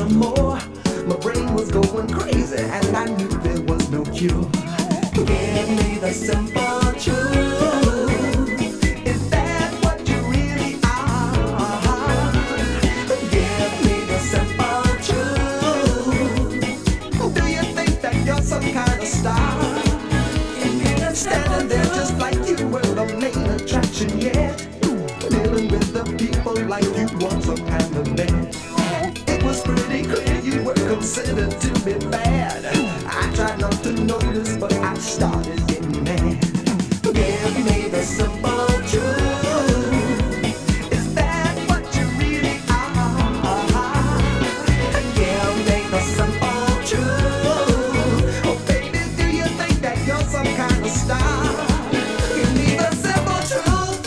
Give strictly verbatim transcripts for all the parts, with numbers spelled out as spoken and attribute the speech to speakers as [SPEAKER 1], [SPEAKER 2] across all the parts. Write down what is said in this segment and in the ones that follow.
[SPEAKER 1] no more. My brain was going crazy and I knew there was no cure. Give me the simple truth. Is that what you really are? Give me the simple truth. Do you think that you're some kind of star? Standing there just like you were the main attraction yet. Dealing with the people like you want some kind of man. It was pretty clear you were considered to be bad. I tried not to notice, but I started getting mad. Give me the simple truth. Is that what you really are? Give me the simple truth. Oh baby, do you think that you're some kind of star? Give me the simple truth.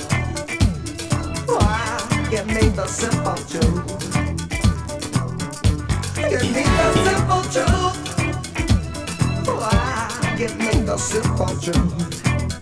[SPEAKER 1] Why? Give me the simple truth. Give me the simple truth. Why? Give me the simple truth.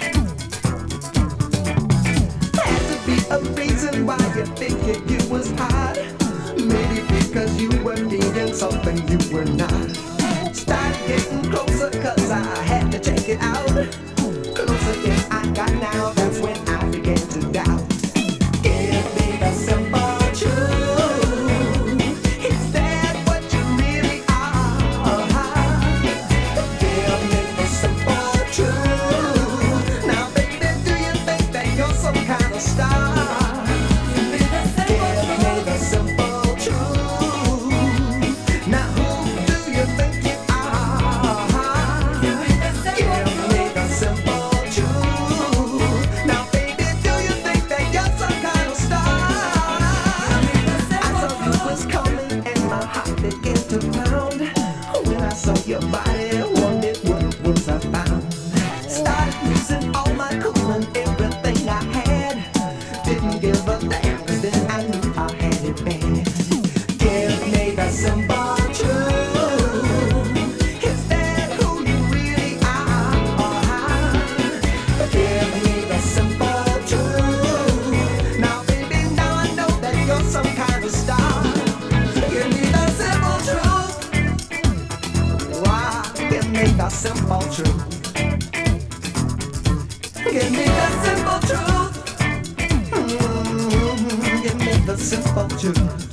[SPEAKER 1] Had to be a reason why you figured you was hot. Maybe because you were needing something you were not. Start getting closer cause I had to check it out. Closer than I got now, that's when I began to doubt. Give me the simple truth. Is that what you really are? Give me the simple truth. Now baby, do you think that you're some kind of star? Give me the simple truth. Now who do you think you are? Give me the simple truth. Now baby, do you think that you're some kind of star? I saw you was coming and my heart began to pound. When I saw your body, wondered what was I found. Started losing all my cool and everything I had. Didn't give a damn, cause then I knew I had it bad. Give me the simple truth. Is that who you really are? Give me the simple truth. Now baby, now I know that you're some kind of star. Give me the simple truth. Why? Give me the simple truth. Give me the simple truth. Mm-hmm. Give me the simple truth.